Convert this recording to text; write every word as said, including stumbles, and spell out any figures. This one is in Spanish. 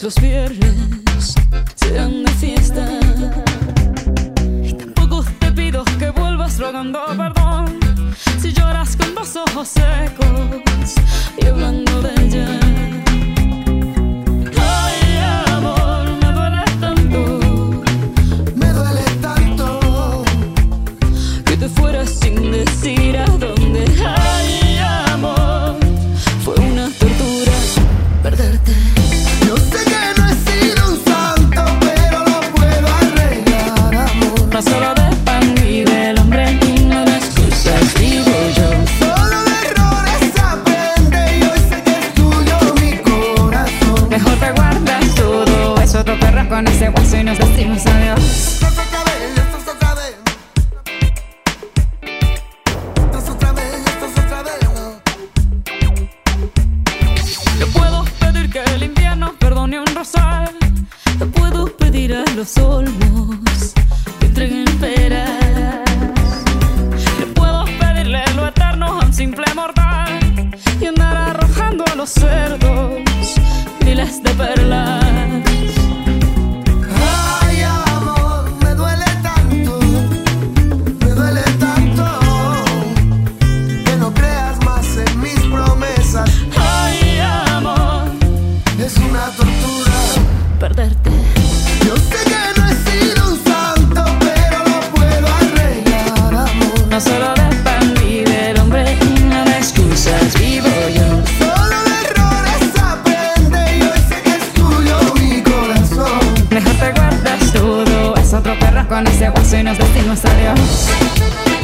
todos los viernes sean de fiesta. Y tampoco te pido que vuelvas rogando perdón si lloras con los ojos secos y hablando de ella. Ay, amor, me duele tanto, me duele tanto que te fueras sin decir a dónde. Ay, amor, fue una tortura perderte. Yo sé que no he sido un santo, pero lo puedo arreglar, amor. No solo de pan y del hombre, no de excusas vivo yo. Solo de errores aprende y hoy sé que es tuyo mi corazón. Mejor te guardas todo eso, otro perro con ese hueso y nos decimos adiós. Estás otra vez, estás otra vez. Estás otra vez, estás otra vez. Yo puedo pedir que el invierno perdone un rosal. Yo puedo pedir a los olmos que entreguen peras. Yo puedo pedirle lo eterno a un simple mortal y andar arrojando a los cerdos miles de perlas. Ay, amor, me duele tanto, me duele tanto que no creas más en mis promesas. Ay, amor, Es una tortura perderte. Yo sé que no he sido un santo, pero lo puedo arreglar, amor. No solo de pan y del hombre, no de excusas vivo yo. Solo de errores aprende y hoy sé que es tuyo mi corazón. Mejor te guardas todo, es otro perro con ese hueso y nos decimos adiós.